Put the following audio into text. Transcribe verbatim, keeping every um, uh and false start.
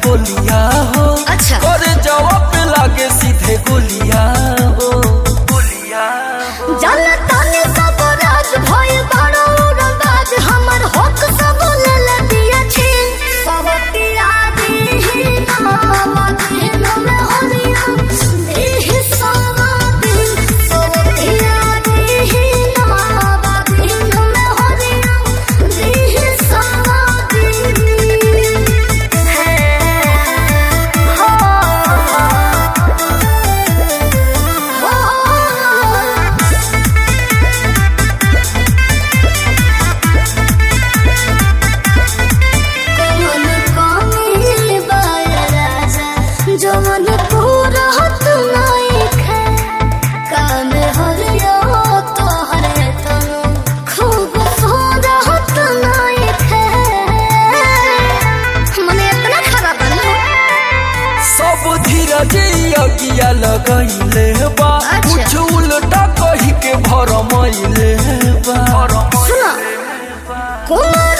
बोलिया हो। अच्छा। करे जवाब पे लागे सीधे गोलिया हो गोलिया हो। जनताने सब राज भय बड़ो उड़बाज हमर होक सब ले ले दिया छीन सबतिया दी नामा दिन में होलिया देहि सवादी सबतिया दी नामा दिन में होलिया देहि सवादी है हो जवन पूरा तुनाइक है काम हरियो तोहरे तनु खूब सोरा तुनाइक है मने इतना खराब बना सब धीरज अगिया लगैले बा। अच्छा। कुछ उल्टा कही के भरमैले बा। सुना कुमार